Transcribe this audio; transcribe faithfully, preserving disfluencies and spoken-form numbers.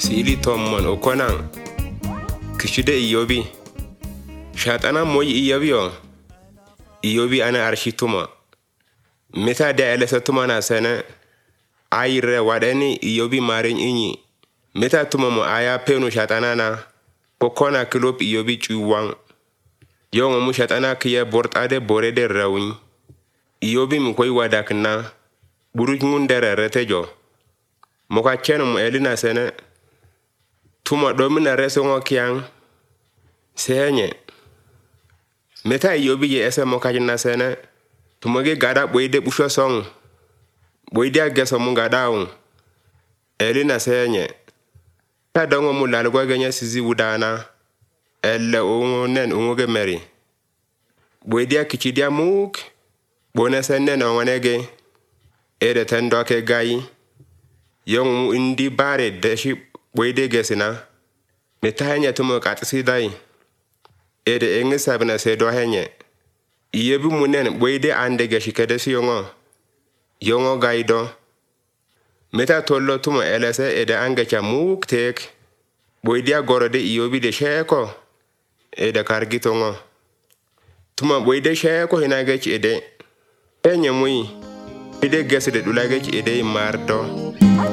sili tommon okonan kishide iyobi shatana moy iyobio iyobi ana arshituma meta da elesatuma na sana ayre wadani iyobi marin inyi meta tuma mo aya penu shatana na kokona kilop iyobi chuwan yongo mu shatana kiye bortade borede rawin iyobi mkoy wadakna buruj ngundere retejo moka cheno mo elina sana tuma domina resongo kyang senye meta iyobi ye ese moka jina sana tumage gada boyde busho song boyde ageso mu gadaun elina senye ta dongo mu lalgo ganya sizi wudana elle ongo nen ongo ge meri boyde akichidia muk bona senne no wanege ede tendo ke gayi yong mu indi bare deshi boyde gesina meta hanya tumo katsi dai ede engi sabna se do henye iyebi munen boyde ande geshi kedesi yongo yongo gaido meta tollo tumo elese ede angecha muktek boyde agorode iyobi de sheko ede kargitongo tuma boyde sheko hinagechi ede enye mui ede geside dulagech ede mardo